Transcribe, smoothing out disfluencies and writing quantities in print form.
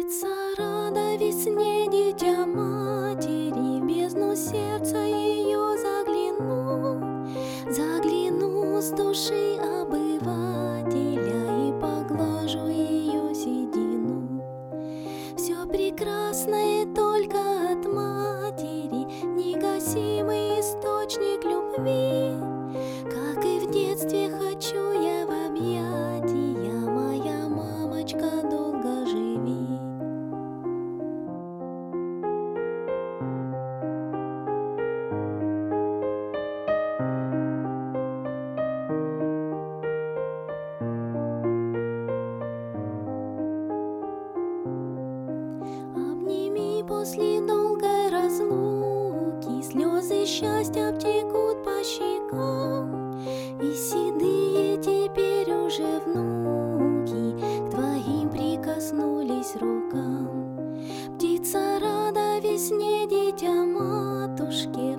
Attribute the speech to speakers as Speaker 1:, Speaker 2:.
Speaker 1: Птица рада весне, дитя матери, в бездну сердца ее загляну с души обывателя и поглажу ее седину. Все прекрасное только от матери, негасимый источник любви. Как и в детстве хочу я в объятия, моя мамочка, долго живи. Обними после долгой разлуки, слезы счастья обтекут по щекам, и седые теперь уже внуки к твоим прикоснулись рукам. Птица рада весне, дитя матушке,